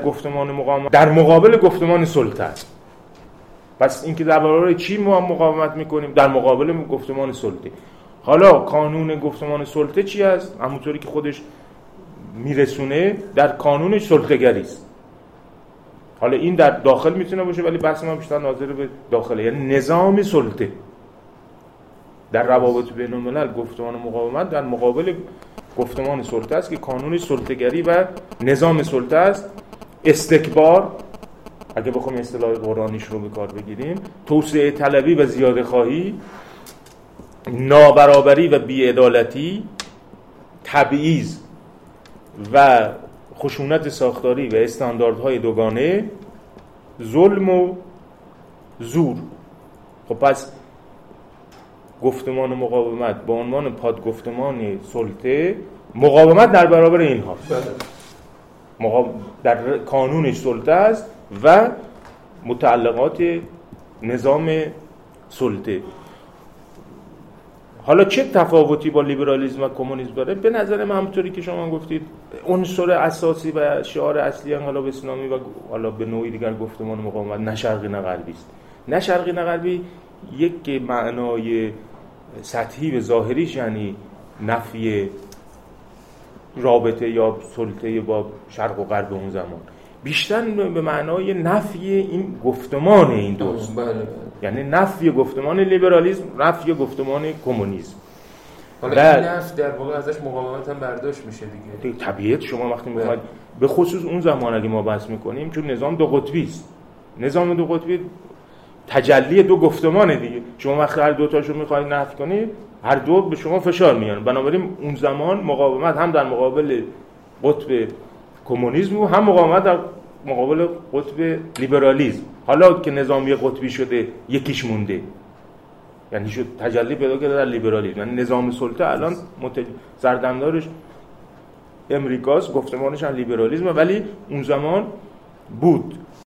گفتمان مقاومت در مقابل گفتمان سلطه است. پس اینکه در برابر چی ما مقاومت میکنیم؟ در مقابل گفتمان سلطه. حالا قانون گفتمان سلطه چی است؟ همونطوری که خودش میرسونه در قانونش سلطه‌گری است. حالا این در داخل میتونه باشه، ولی بحث ما بیشتر ناظر به داخله، یعنی نظام سلطه. در روابط بین الملل گفتمان مقاومت در مقابل گفتمان سلطه است که قانون سلطه‌گری و نظام سلطه است. استکبار، اگه بخوام اصطلاح قرآنیش رو به کار بگیریم، توسعه طلبی و زیاده خواهی، نابرابری و بی‌عدالتی، تبعیض و خشونت ساختاری و استانداردهای دوگانه، ظلم و زور. خب پس گفتمان مقاومت با عنوان پادگفتمان سلطه، مقاومت در برابر این هاست. در قانونش سلطه است و متعلقات نظام سلطه. حالا چه تفاوتی با لیبرالیسم و کمونیسم داره؟ به نظر من همونطوری که شما گفتید، عنصر اساسی و شعار اصلی انقلاب اسلامی و حالا به نوعی دیگر گفتمان مقاومت نه شرقی نه غربی است. نه شرقی نه غربی یک معنای سطحی و ظاهریش یعنی نفی رابطه یا سلطه با شرق و غرب اون زمان، بیشتر به معنای نفی این گفتمان این دوست. یعنی نفی گفتمان لیبرالیسم، نفی گفتمان کمونیسم. حالا این نفی در واقع ازش مقاومت هم برداشت میشه دیگه. طبیعت شما وقتی میخواید به خصوص اون زمان اگه ما بحث میکنیم، چون نظام دو قطبی است. نظام دو قطبی تجلی دو گفتمانه دیگه. شما وقتی هر دو تاشو میخواید نفی کنید، هر دو به شما فشار میارن. بنابراین اون زمان مقاومت هم در مقابل قطب کمونیسم و هم مقاومت در مقابل قطب لیبرالیسم. حالا که نظامی قطبی شده، یکیش مونده، یعنی شد تجلی پیدا کرده در لیبرالیسم. یعنی نظام سلطه الان سردمدارش امریکاست، گفتمانش هم لیبرالیسم، ولی اون زمان بود.